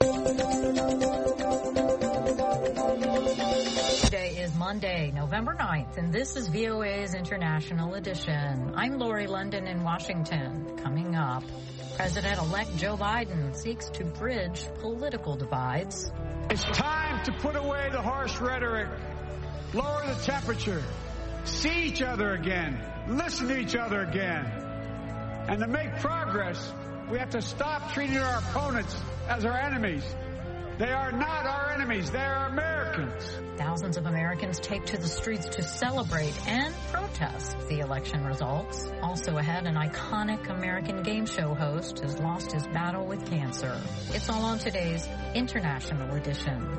Today is Monday, November 9th, and this is VOA's International Edition. I'm Lori London in Washington. Coming up, President-elect Joe Biden seeks to bridge political divides. It's time to put away the harsh rhetoric, lower the temperature, see each other again, listen to each other again. And to make progress, we have to stop treating our opponents as our enemies. They are not our enemies. They are Americans. Thousands of Americans take to the streets to celebrate and protest the election results. Also ahead, an iconic American game show host has lost his battle with cancer. It's all on today's International Edition.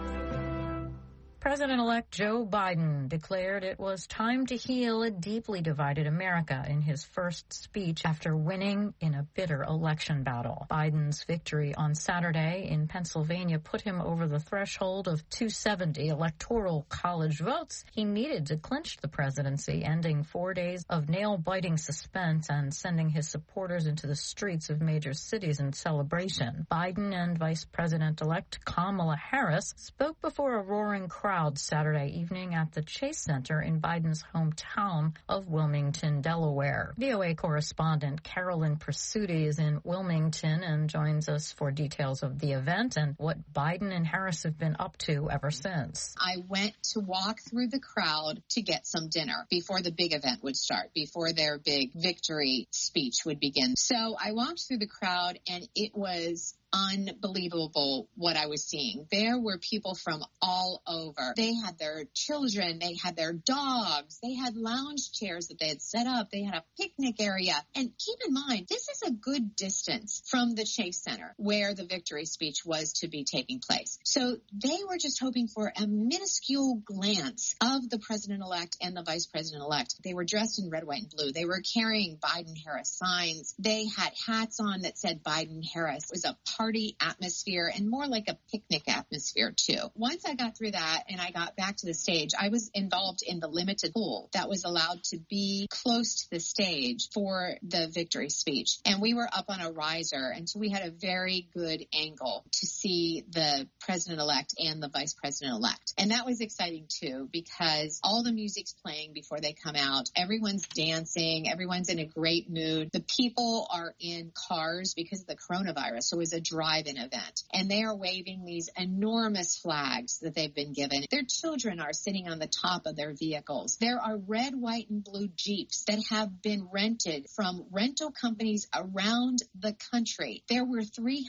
President-elect Joe Biden declared it was time to heal a deeply divided America in his first speech after winning in a bitter election battle. Biden's victory on Saturday in Pennsylvania put him over the threshold of 270 electoral college votes he needed to clinch the presidency, ending 4 days of nail-biting suspense and sending his supporters into the streets of major cities in celebration. Biden and Vice President-elect Kamala Harris spoke before a roaring crowd Saturday evening at the Chase Center in Biden's hometown of Wilmington, Delaware. VOA correspondent Carolyn Pursuti is in Wilmington and joins us for details of the event and what Biden and Harris have been up to ever since. I went to walk through the crowd to get some dinner before the big event would start, before their big victory speech would begin. So I walked through the crowd, and it was unbelievable what I was seeing. There were people from all over. They had their children, they had their dogs, they had lounge chairs that they had set up, they had a picnic area. And keep in mind, this is a good distance from the Chase Center where the victory speech was to be taking place. So they were just hoping for a minuscule glance of the president-elect and the vice president-elect. They were dressed in red, white, and blue. They were carrying Biden-Harris signs. They had hats on that said Biden-Harris. It was a party atmosphere and more like a picnic atmosphere too. Once I got through that and I got back to the stage, I was involved in the limited pool that was allowed to be close to the stage for the victory speech. And we were up on a riser, and so we had a very good angle to see the president-elect and the vice president-elect. And that was exciting too, because all the music's playing before they come out. Everyone's dancing. Everyone's in a great mood. The people are in cars because of the coronavirus. So it was a drive-in event. And they are waving these enormous flags that they've been given. Their children are sitting on the top of their vehicles. There are red, white, and blue Jeeps that have been rented from rental companies around the country. There were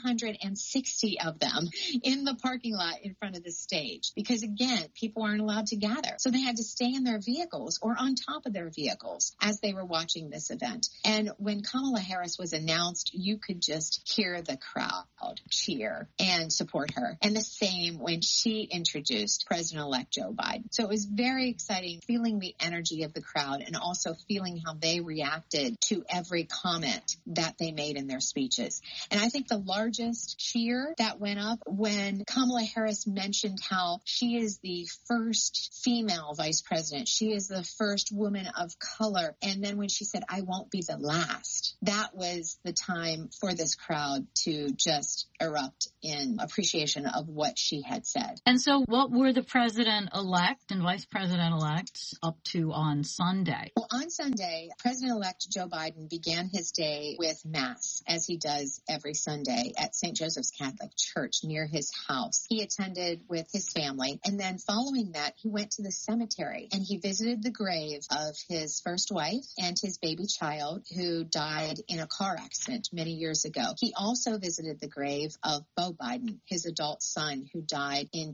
360 of them in the parking lot in front of the stage because, again, people aren't allowed to gather. So they had to stay in their vehicles or on top of their vehicles as they were watching this event. And when Kamala Harris was announced, you could just hear the crowd cheer and support her. And the same when she introduced President-elect Joe Biden. So it was very exciting feeling the energy of the crowd and also feeling how they reacted to every comment that they made in their speeches. And I think the largest cheer that went up when Kamala Harris mentioned how she is the first female vice president. She is the first woman of color. And then when she said, I won't be the last, that was the time for this crowd to just erupt in appreciation of what she had said. And so what were the president-elect and vice president-elect up to on Sunday? Well, on Sunday, President-elect Joe Biden began his day with Mass, as he does every Sunday at St. Joseph's Catholic Church near his house. He attended with his family, and then following that, he went to the cemetery, and he visited the grave of his first wife and his baby child who died in a car accident many years ago. He also visited the grave of Beau Biden, his adult son, who died in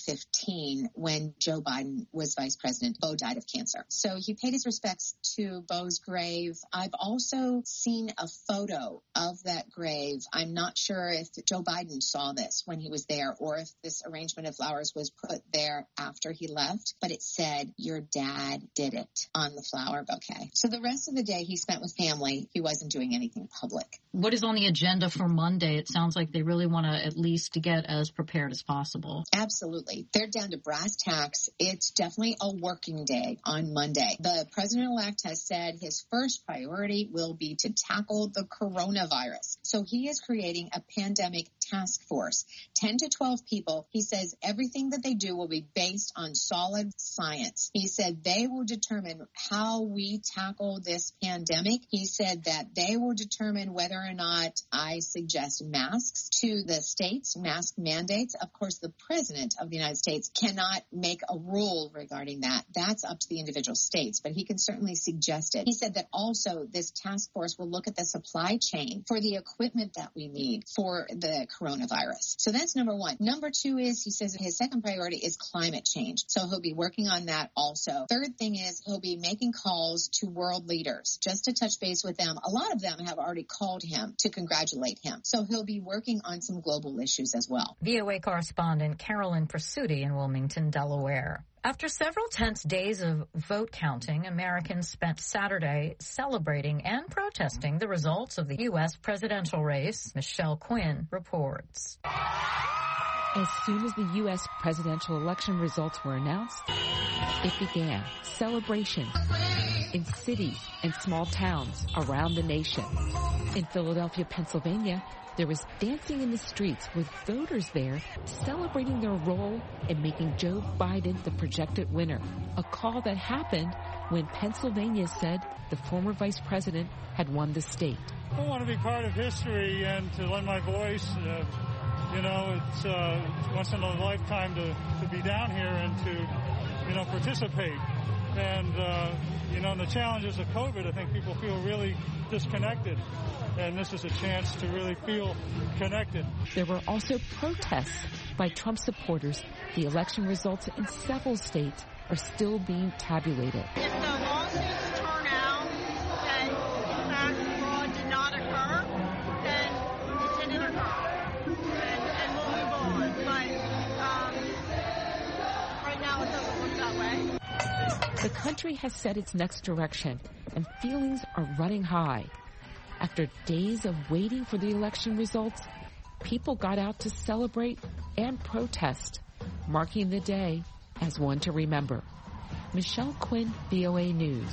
2015 when Joe Biden was vice president. Beau died of cancer. So he paid his respects to Beau's grave. I've also seen a photo of that grave. I'm not sure if Joe Biden saw this when he was there or if this arrangement of flowers was put there after he left, but it said, "Your dad did it" on the flower bouquet. So the rest of the day he spent with family. He wasn't doing anything public. What is on the agenda for Monday? It sounds like they really want to at least to get as prepared as possible. Absolutely. They're down to brass tacks. It's definitely a working day on Monday. The president-elect has said his first priority will be to tackle the coronavirus. So he is creating a pandemic task force, 10 to 12 people. He says everything that they do will be based on solid science. He said they will determine how we tackle this pandemic. He said that they will determine whether or not I suggest masks to the states, mask mandates. Of course, the president of the United States cannot make a rule regarding that. That's up to the individual states, but he can certainly suggest it. He said that also this task force will look at the supply chain for the equipment that we need for the coronavirus. So that's number one. Number two is, he says his second priority is climate change. So he'll be working on that also. Third thing is he'll be making calls to world leaders just to touch base with them. A lot of them have already called him to congratulate him. So he'll be working on some global issues as well. VOA correspondent Carolyn Presutti in Wilmington, Delaware. After several tense days of vote counting, Americans spent Saturday celebrating and protesting the results of the U.S. presidential race. Michelle Quinn reports. As soon as the U.S. presidential election results were announced, it began celebrations in cities and small towns around the nation. In Philadelphia, Pennsylvania, there was dancing in the streets with voters there celebrating their role in making Joe Biden the projected winner, a call that happened when Pennsylvania said the former vice president had won the state. I want to be part of history and to lend my voice. It's once in a lifetime to be down here and to, participate. And, in the challenges of COVID, I think people feel really disconnected. And this is a chance to really feel connected. There were also protests by Trump supporters. The election results in several states are still being tabulated. If the lawsuits turn out that, in fact, fraud did not occur, then it didn't occur. And we'll move on. But right now it doesn't look that way. The country has set its next direction, and feelings are running high. After days of waiting for the election results, people got out to celebrate and protest, marking the day as one to remember. Michelle Quinn, VOA News.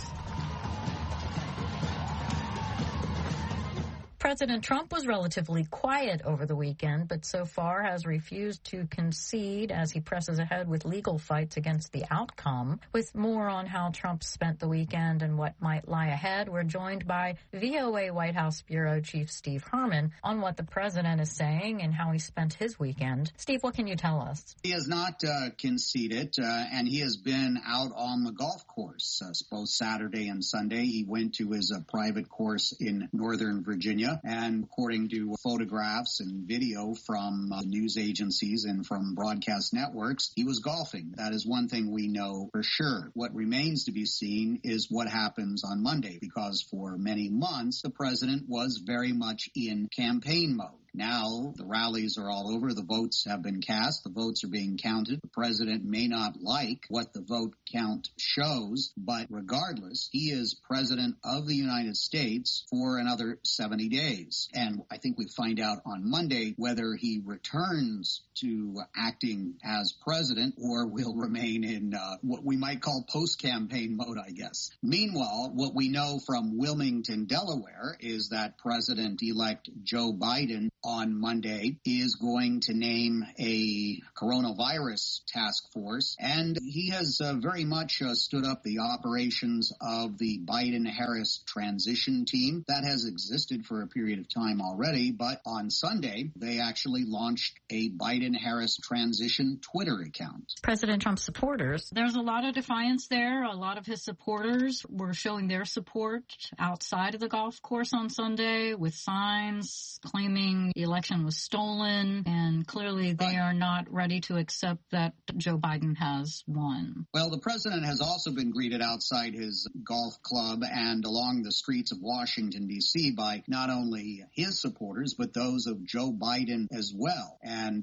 President Trump was relatively quiet over the weekend, but so far has refused to concede as he presses ahead with legal fights against the outcome. With more on how Trump spent the weekend and what might lie ahead, we're joined by VOA White House Bureau Chief Steve Herman on what the president is saying and how he spent his weekend. Steve, what can you tell us? He has not conceded, and he has been out on the golf course both Saturday and Sunday. He went to his private course in Northern Virginia. And according to photographs and video from news agencies and from broadcast networks, he was golfing. That is one thing we know for sure. What remains to be seen is what happens on Monday, because for many months, the president was very much in campaign mode. Now, the rallies are all over. The votes have been cast. The votes are being counted. The president may not like what the vote count shows, but regardless, he is president of the United States for another 70 days. And I think we find out on Monday whether he returns to acting as president or will remain in what we might call post-campaign mode, I guess. Meanwhile, what we know from Wilmington, Delaware, is that President-elect Joe Biden on Monday is going to name a coronavirus task force, and he has very much stood up the operations of the Biden-Harris transition team. That has existed for a period of time already, but on Sunday, they actually launched a Biden-Harris transition Twitter account. President Trump's supporters, there's a lot of defiance there. A lot of his supporters were showing their support outside of the golf course on Sunday with signs claiming the election was stolen, and clearly they are not ready to accept that Joe Biden has won. Well, the president has also been greeted outside his golf club and along the streets of Washington, D.C. by not only his supporters, but those of Joe Biden as well. And it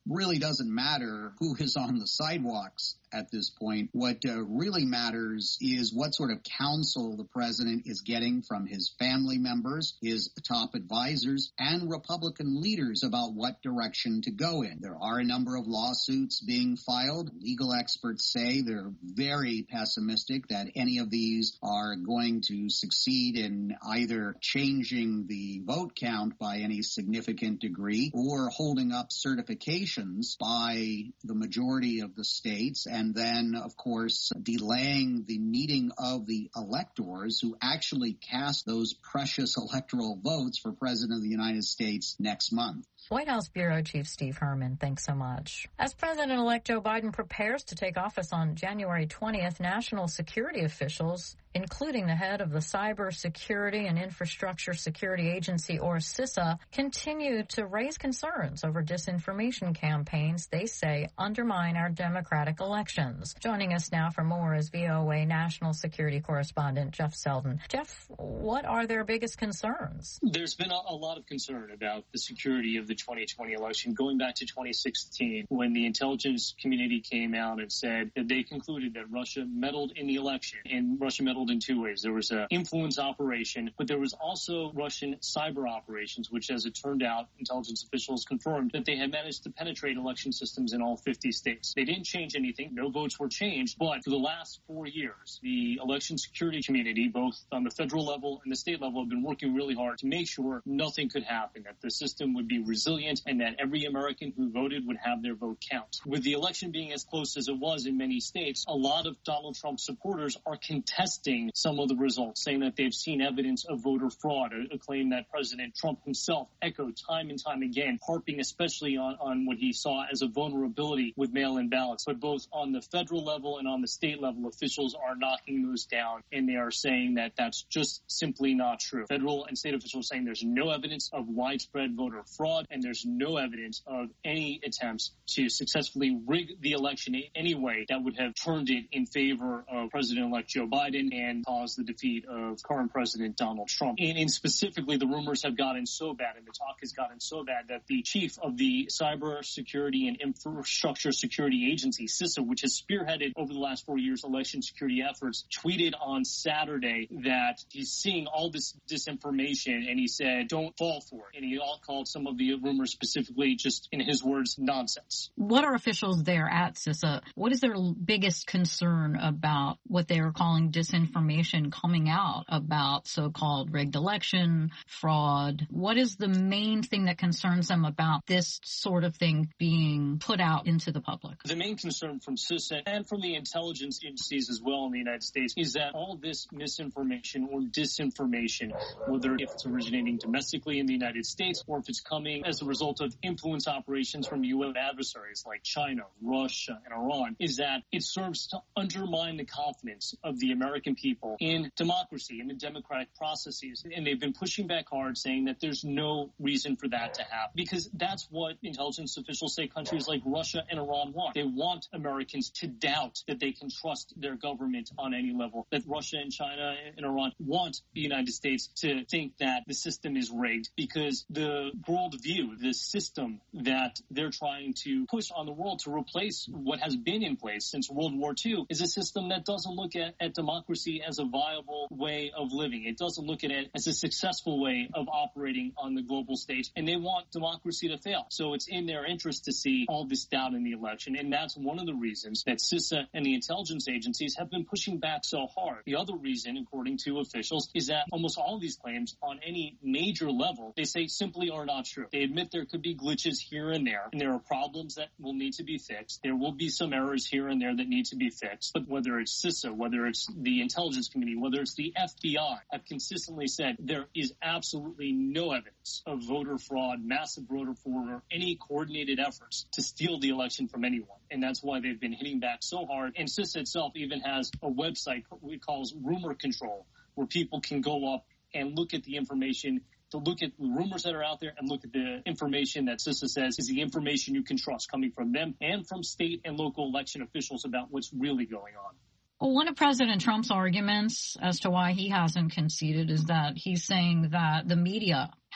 really doesn't matter who is on the sidewalks at this point. What really matters is what sort of counsel the president is getting from his family members, his top advisors, and Republican leaders about what direction to go in. There are a number of lawsuits being filed. Legal experts say they're very pessimistic that any of these are going to succeed in either changing the vote count by any significant degree or holding up certifications by the majority of the states, and then, of course, delaying the meeting of the electors who actually cast those precious electoral votes for President of the United States next month. White House Bureau Chief Steve Herman, thanks so much. As President-elect Joe Biden prepares to take office on January 20th, national security officials, including the head of the Cyber Security and Infrastructure Security Agency, or CISA, continue to raise concerns over disinformation campaigns they say undermine our democratic elections. Joining us now for more is VOA National Security Correspondent Jeff Selden. Jeff, what are their biggest concerns? There's been a lot of concern about the security of the 2020 election, going back to 2016, when the intelligence community came out and said that they concluded that Russia meddled in the election. And Russia meddled in two ways. There was an influence operation, but there was also Russian cyber operations, which, as it turned out, intelligence officials confirmed that they had managed to penetrate election systems in all 50 states. They didn't change anything. No votes were changed. But for the last 4 years, the election security community, both on the federal level and the state level, have been working really hard to make sure nothing could happen, that the system would be resilient, and that every American who voted would have their vote count. With the election being as close as it was in many states, a lot of Donald Trump supporters are contesting some of the results, saying that they've seen evidence of voter fraud, a claim that President Trump himself echoed time and time again, harping especially on what he saw as a vulnerability with mail-in ballots. But both on the federal level and on the state level, officials are knocking those down, and they are saying that that's just simply not true. Federal and state officials are saying there's no evidence of widespread voter fraud, and there's no evidence of any attempts to successfully rig the election in any way that would have turned it in favor of President-elect Joe Biden and caused the defeat of current President Donald Trump. And specifically, the rumors have gotten so bad and the talk has gotten so bad that the chief of the Cyber Security and Infrastructure Security Agency, CISA, which has spearheaded over the last 4 years election security efforts, tweeted on Saturday that he's seeing all this disinformation, and he said, don't fall for it. And he called some of the rumors, specifically, just in his words, nonsense. What are officials there at CISA? What is their biggest concern about what they are calling disinformation coming out about so-called rigged election, fraud? What is the main thing that concerns them about this sort of thing being put out into the public? The main concern from CISA and from the intelligence agencies as well in the United States is that all this misinformation or disinformation, whether if it's originating domestically in the United States or if it's coming as a result of influence operations from UN adversaries like China, Russia, and Iran, is that it serves to undermine the confidence of the American people in democracy, in the democratic processes. And they've been pushing back hard, saying that there's no reason for that to happen, because that's what intelligence officials say countries like Russia and Iran want. They want Americans to doubt that they can trust their government on any level, that Russia and China and Iran want the United States to think that the system is rigged, because the worldview, the system that they're trying to push on the world to replace what has been in place since World War II is a system that doesn't look at democracy as a viable way of living. It doesn't look at it as a successful way of operating on the global stage, and they want democracy to fail. So it's in their interest to see all this doubt in the election, and that's one of the reasons that CISA and the intelligence agencies have been pushing back so hard. The other reason, according to officials, is that almost all of these claims on any major level, they say simply are not true. They admit there could be glitches here and there are problems that will need to be fixed. There will be some errors here and there that need to be fixed. But whether it's CISA, whether it's the intelligence community, whether it's the FBI, have consistently said there is absolutely no evidence of voter fraud, massive voter fraud, or any coordinated efforts to steal the election from anyone. And that's why they've been hitting back so hard. And CISA itself even has a website we call Rumor Control, where people can go up and look at the information, to look at the rumors that are out there and look at the information that CISA says is the information you can trust coming from them and from state and local election officials about what's really going on. Well, one of President Trump's arguments as to why he hasn't conceded is that he's saying that the media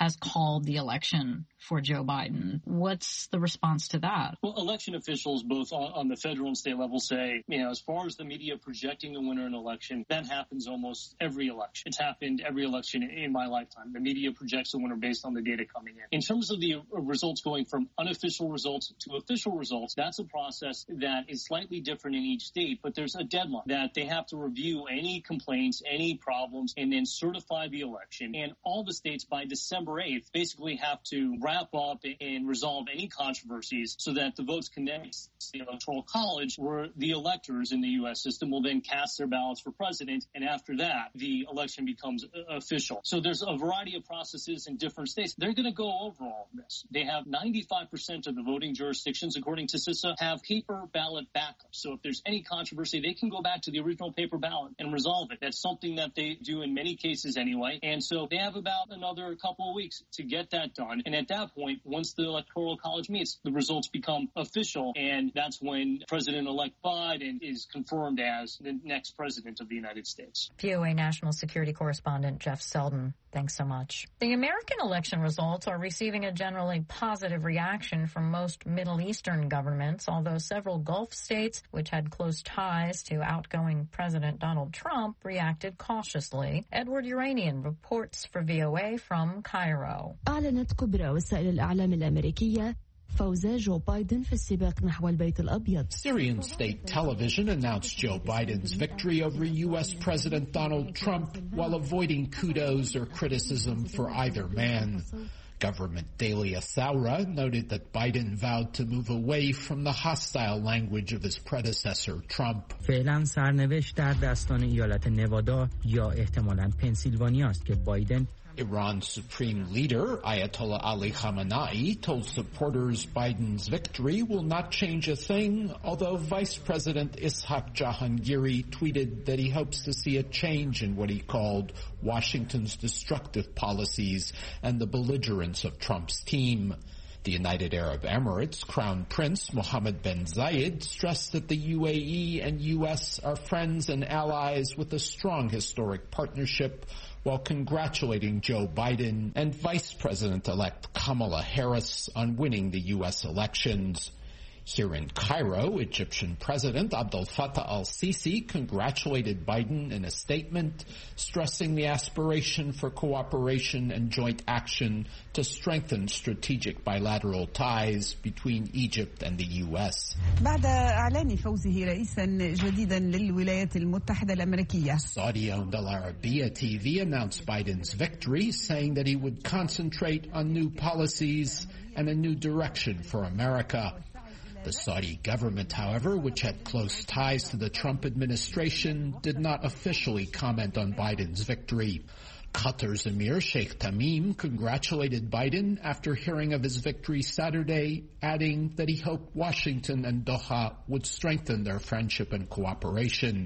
has called the election for Joe Biden. What's the response to that? Well, election officials, both on the federal and state level, say, as far as the media projecting the winner in an election, that happens almost every election. It's happened every election in my lifetime. The media projects the winner based on the data coming in. In terms of the results going from unofficial results to official results, that's a process that is slightly different in each state, but there's a deadline that they have to review any complaints, any problems, and then certify the election. And all the states by December 8th basically have to wrap up and resolve any controversies so that the votes can then the Electoral College, where the electors in the U.S. system will then cast their ballots for president, and after that, the election becomes official. So there's a variety of processes in different states. They're going to go over all of this. They have 95% of the voting jurisdictions, according to CISA, have paper ballot backup. So if there's any controversy, they can go back to the original paper ballot and resolve it. That's something that they do in many cases anyway. And so they have about another couple of weeks to get that done. And at that point, once the Electoral College meets, the results become official, and that's when President-elect Biden is confirmed as the next president of the United States. VOA National Security Correspondent Jeff Selden, thanks so much. The American election results are receiving a generally positive reaction from most Middle Eastern governments, although several Gulf states, which had close ties to outgoing President Donald Trump, reacted cautiously. Edward Uranian reports for VOA from Cairo. أعلنت كبرى وسائل الإعلام الأمريكية فوز جو بايدن في السباق نحو البيت الأبيض. Syrian state television announced Joe Biden's victory over U.S. President Donald Trump while avoiding kudos or criticism for either man. Government daily Asaura noted that Biden vowed to move away from the hostile language of his predecessor, Trump. فعلا سرنوشت در دستان ایالت نوادا یا احتمالاً پنسیلوانیا است که بایدن Iran's supreme leader, Ayatollah Ali Khamenei, told supporters Biden's victory will not change a thing, although Vice President Ishaq Jahangiri tweeted that he hopes to see a change in what he called Washington's destructive policies and the belligerence of Trump's team. The United Arab Emirates Crown Prince Mohammed bin Zayed stressed that the UAE and U.S. are friends and allies with a strong historic partnership, while congratulating Joe Biden and Vice President-elect Kamala Harris on winning the U.S. elections. Here in Cairo, Egyptian President Abdel Fattah al-Sisi congratulated Biden in a statement, stressing the aspiration for cooperation and joint action to strengthen strategic bilateral ties between Egypt and the U.S. بعد إعلان فوزه رئيسا جديدا للولايات المتحدة الأمريكية. Saudi-owned Al Arabiya TV announced Biden's victory, saying that he would concentrate on new policies and a new direction for America. The Saudi government, however, which had close ties to the Trump administration, did not officially comment on Biden's victory. Qatar's Emir Sheikh Tamim congratulated Biden after hearing of his victory Saturday, adding that he hoped Washington and Doha would strengthen their friendship and cooperation.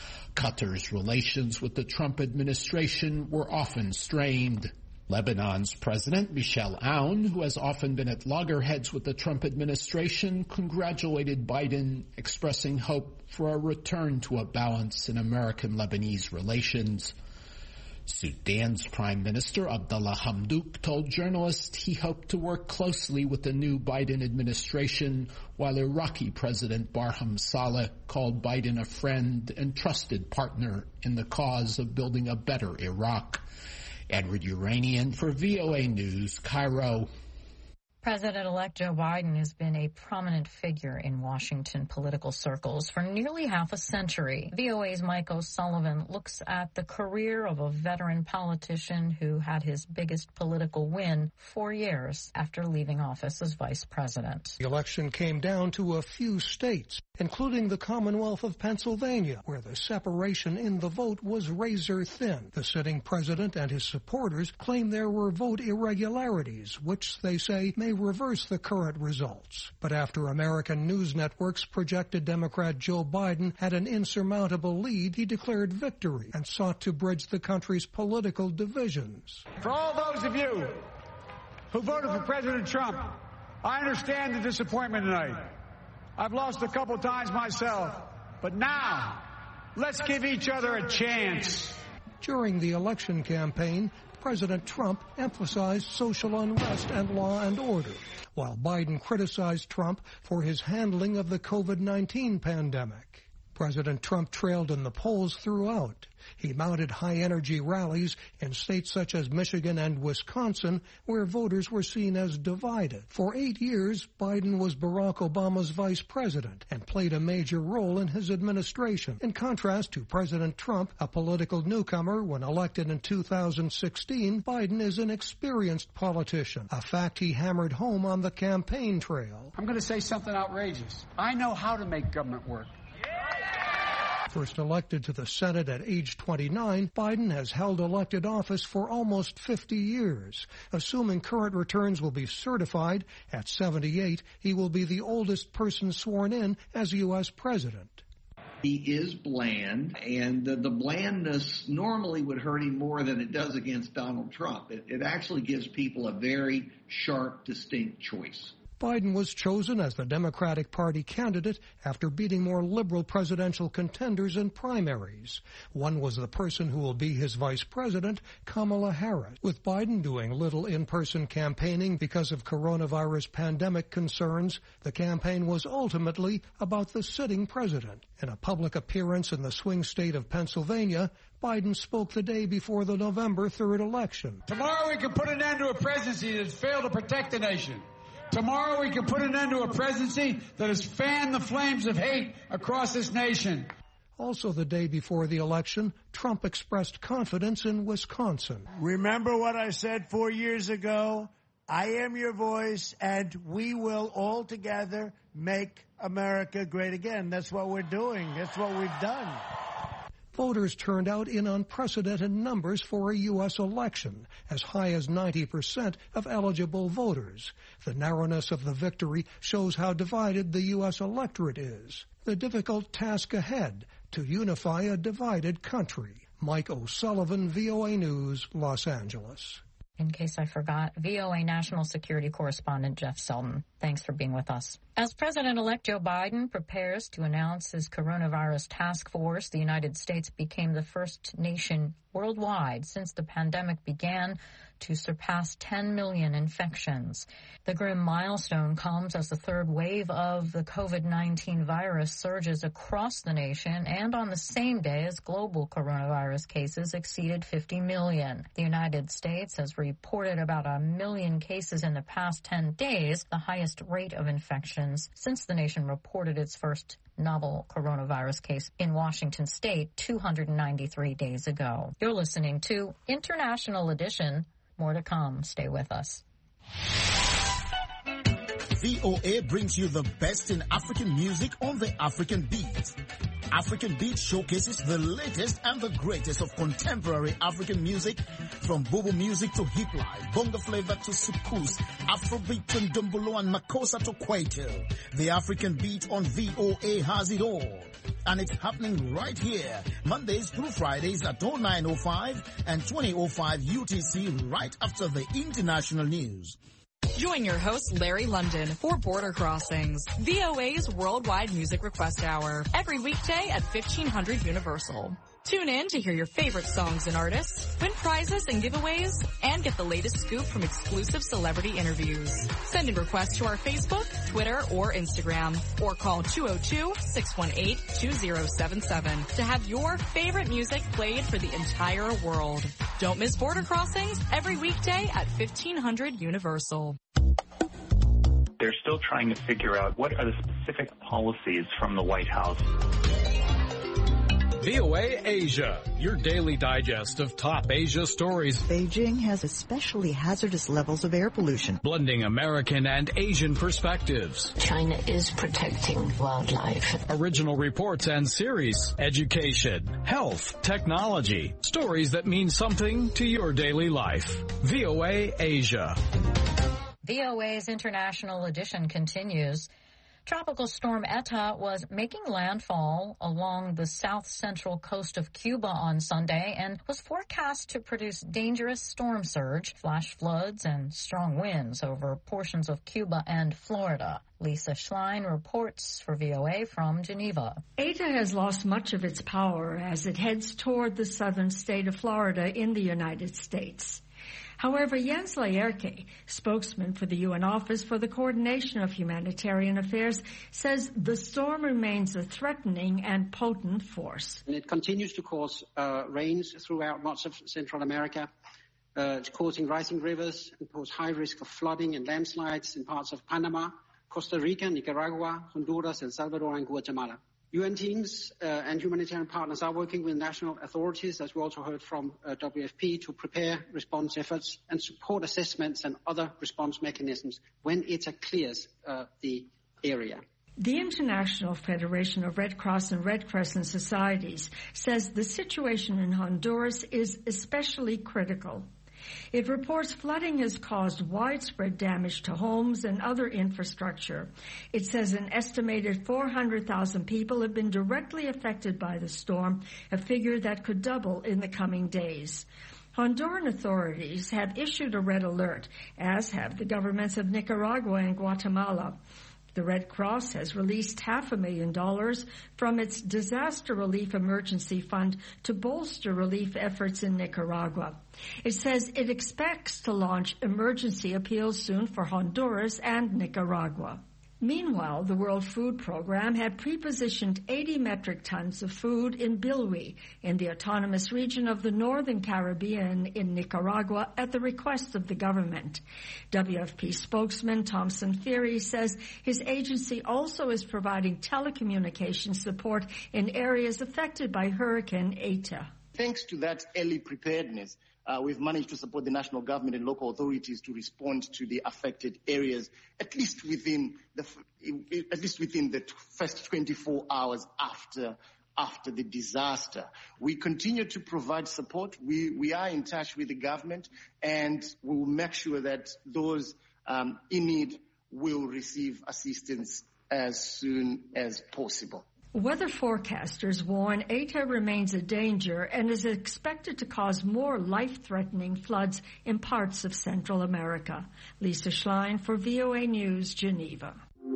Qatar's relations with the Trump administration were often strained. Lebanon's President Michel Aoun, who has often been at loggerheads with the Trump administration, congratulated Biden, expressing hope for a return to a balance in American-Lebanese relations. Sudan's Prime Minister Abdallah Hamdok told journalists he hoped to work closely with the new Biden administration, while Iraqi President Barham Saleh called Biden a friend and trusted partner in the cause of building a better Iraq. Edward Uranian for VOA News, Cairo. President-elect Joe Biden has been a prominent figure in Washington political circles for nearly half a century. VOA's Mike O'Sullivan looks at the career of a veteran politician who had his biggest political win 4 years after leaving office as vice president. The election came down to a few states, including the Commonwealth of Pennsylvania, where the separation in the vote was razor thin. The sitting president and his supporters claim there were vote irregularities, which they say may reverse the current results. But after American news networks projected Democrat Joe Biden had an insurmountable lead, he declared victory and sought to bridge the country's political divisions. For all those of you who voted for President Trump, I understand the disappointment tonight. I've lost a couple times myself, but now let's give each other a chance. During the election campaign, President Trump emphasized social unrest and law and order, while Biden criticized Trump for his handling of the COVID-19 pandemic. President Trump trailed in the polls throughout. He mounted high-energy rallies in states such as Michigan and Wisconsin, where voters were seen as divided. For 8 years, Biden was Barack Obama's vice president and played a major role in his administration. In contrast to President Trump, a political newcomer when elected in 2016, Biden is an experienced politician, a fact he hammered home on the campaign trail. I'm going to say something outrageous. I know how to make government work. First elected to the Senate at age 29, Biden has held elected office for almost 50 years. Assuming current returns will be certified, at 78, he will be the oldest person sworn in as U.S. president. He is bland, and the blandness normally would hurt him more than it does against Donald Trump. It actually gives people a very sharp, distinct choice. Biden was chosen as the Democratic Party candidate after beating more liberal presidential contenders in primaries. One was the person who will be his vice president, Kamala Harris. With Biden doing little in-person campaigning because of coronavirus pandemic concerns, the campaign was ultimately about the sitting president. In a public appearance in the swing state of Pennsylvania, Biden spoke the day before the November 3rd election. Tomorrow we can put an end to a presidency that has failed to protect the nation. Tomorrow we can put an end to a presidency that has fanned the flames of hate across this nation. Also the day before the election, Trump expressed confidence in Wisconsin. Remember what I said 4 years ago? I am your voice, and we will all together make America great again. That's what we're doing. That's what we've done. Voters turned out in unprecedented numbers for a U.S. election, as high as 90% of eligible voters. The narrowness of the victory shows how divided the U.S. electorate is. The difficult task ahead, to unify a divided country. Mike O'Sullivan, VOA News, Los Angeles. In case I forgot, VOA National Security Correspondent Jeff Selden. Thanks for being with us. As President-elect Joe Biden prepares to announce his coronavirus task force, the United States became the first nation worldwide since the pandemic began to surpass 10 million infections. The grim milestone comes as the third wave of the COVID-19 virus surges across the nation and on the same day as global coronavirus cases exceeded 50 million. The United States has reported about 1 million cases in the past 10 days, the highest rate of infections since the nation reported its first novel coronavirus case in Washington state 293 days ago. You're listening to International Edition. More to come. Stay with us. VOA brings you the best in African music on the African Beat. African Beat showcases the latest and the greatest of contemporary African music, from Bobo music to hip life, bongo flavor to soukous, Afrobeat and Dumbolo and Makossa to Kwaito. The African Beat on VOA has it all. And it's happening right here, Mondays through Fridays at 09:05 and 20:05 UTC, right after the international news. Join your host, Larry London, for Border Crossings, VOA's worldwide music request hour, every weekday at 1500 Universal. Tune in to hear your favorite songs and artists, win prizes and giveaways, and get the latest scoop from exclusive celebrity interviews. Send in requests to our Facebook, Twitter, or Instagram, or call 202-618-2077 to have your favorite music played for the entire world. Don't miss Border Crossings every weekday at 1500 Universal. They're still trying to figure out what are the specific policies from the White House. VOA Asia, your daily digest of top Asia stories. Beijing has especially hazardous levels of air pollution. Blending American and Asian perspectives. China is protecting wildlife. Original reports and series. Education, health, technology. Stories that mean something to your daily life. VOA Asia. VOA's International Edition continues. Tropical storm Eta was making landfall along the south-central coast of Cuba on Sunday and was forecast to produce dangerous storm surge, flash floods, and strong winds over portions of Cuba and Florida. Lisa Schlein reports for VOA from Geneva. Eta has lost much of its power as it heads toward the southern state of Florida in the United States. However, Jens Laerke, spokesman for the UN Office for the Coordination of Humanitarian Affairs, says the storm remains a threatening and potent force. And it continues to cause rains throughout much of Central America. It's causing rising rivers and pose high risk of flooding and landslides in parts of Panama, Costa Rica, Nicaragua, Honduras, El Salvador, and Guatemala. UN teams and humanitarian partners are working with national authorities, as we also heard from WFP, to prepare response efforts and support assessments and other response mechanisms when ITA clears the area. The International Federation of Red Cross and Red Crescent Societies says the situation in Honduras is especially critical. It reports flooding has caused widespread damage to homes and other infrastructure. It says an estimated 400,000 people have been directly affected by the storm, a figure that could double in the coming days. Honduran authorities have issued a red alert, as have the governments of Nicaragua and Guatemala. The Red Cross has released $500,000 from its Disaster Relief Emergency Fund to bolster relief efforts in Nicaragua. It says it expects to launch emergency appeals soon for Honduras and Nicaragua. Meanwhile, the World Food Program had prepositioned 80 metric tons of food in Bilwi, in the autonomous region of the Northern Caribbean in Nicaragua, at the request of the government. WFP spokesman Thomson Feary says his agency also is providing telecommunications support in areas affected by Hurricane Eta. Thanks to that early preparedness, we've managed to support the national government and local authorities to respond to the affected areas, at least within the first 24 hours after the disaster. We continue to provide support. We are in touch with the government, and we will make sure that those in need will receive assistance as soon as possible. Weather forecasters warn Eta remains a danger and is expected to cause more life-threatening floods in parts of Central America. Lisa Schlein for VOA News, Geneva.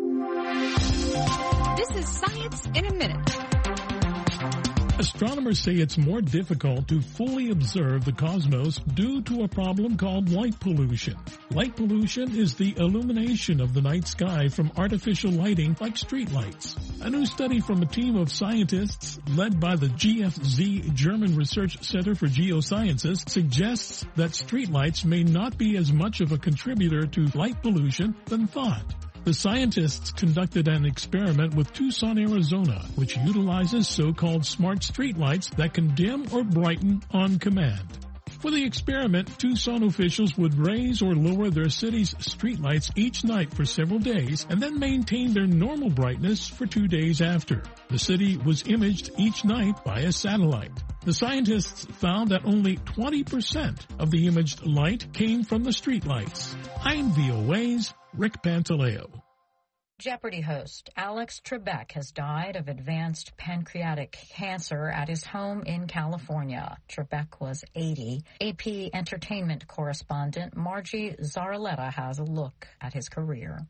This is Science in a Minute. Astronomers say it's more difficult to fully observe the cosmos due to a problem called light pollution. Light pollution is the illumination of the night sky from artificial lighting like streetlights. A new study from a team of scientists led by the GFZ German Research Center for Geosciences suggests that streetlights may not be as much of a contributor to light pollution than thought. The scientists conducted an experiment with Tucson, Arizona, which utilizes so-called smart streetlights that can dim or brighten on command. For the experiment, Tucson officials would raise or lower their city's streetlights each night for several days and then maintain their normal brightness for 2 days after. The city was imaged each night by a satellite. The scientists found that only 20% of the imaged light came from the streetlights. I'm VOA's Rick Pantaleo. Jeopardy host Alex Trebek has died of advanced pancreatic cancer at his home in California. Trebek was 80. AP entertainment correspondent Margie Zaraletta has a look at his career.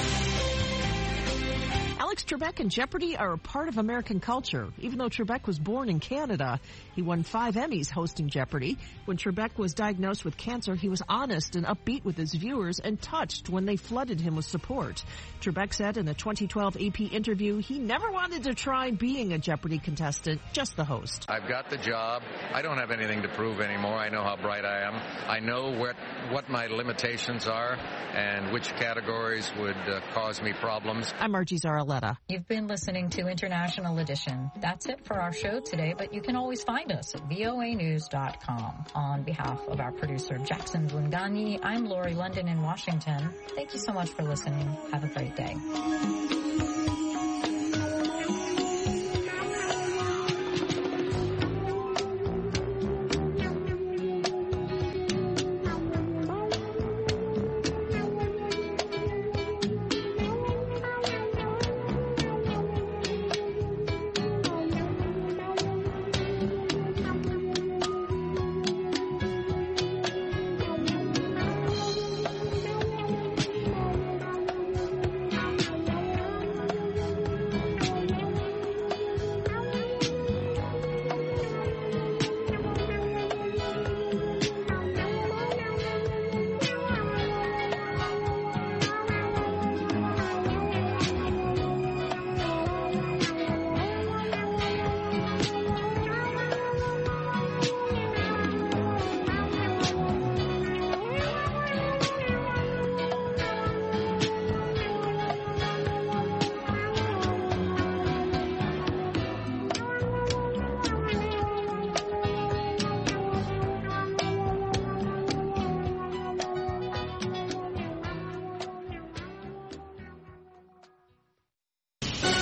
Alex Trebek and Jeopardy are a part of American culture. Even though Trebek was born in Canada, he won 5 Emmys hosting Jeopardy. When Trebek was diagnosed with cancer, he was honest and upbeat with his viewers and touched when they flooded him with support. Trebek said in a 2012 AP interview he never wanted to try being a Jeopardy contestant, just the host. I've got the job. I don't have anything to prove anymore. I know how bright I am. I know what my limitations are and which categories would cause me problems. I'm Margie Zaraletta. You've been listening to International Edition. That's it for our show today, but you can always find us at voanews.com. On behalf of our producer, Jackson Blungani, I'm Lori London in Washington. Thank you so much for listening. Have a great day.